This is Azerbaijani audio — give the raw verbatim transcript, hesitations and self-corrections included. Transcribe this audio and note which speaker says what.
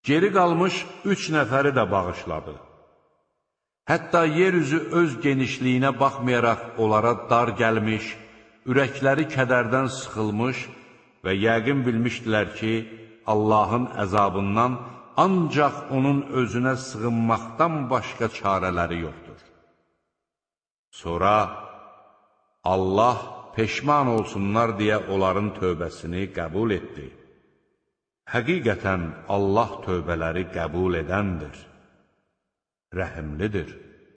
Speaker 1: Geri qalmış üç nəfəri də bağışladı. Hətta yer üzü öz genişliyinə baxmayaraq onlara dar gəlmiş, ürəkləri kədərdən sıxılmış və yəqin bilmişdilər ki, Allahın əzabından ancaq onun özünə sığınmaqdan başqa çarələri yoxdur. Sonra Allah peşman olsunlar deyə onların tövbəsini qəbul etdi. Həqiqətən Allah tövbələri qəbul edəndir, rəhimlidir.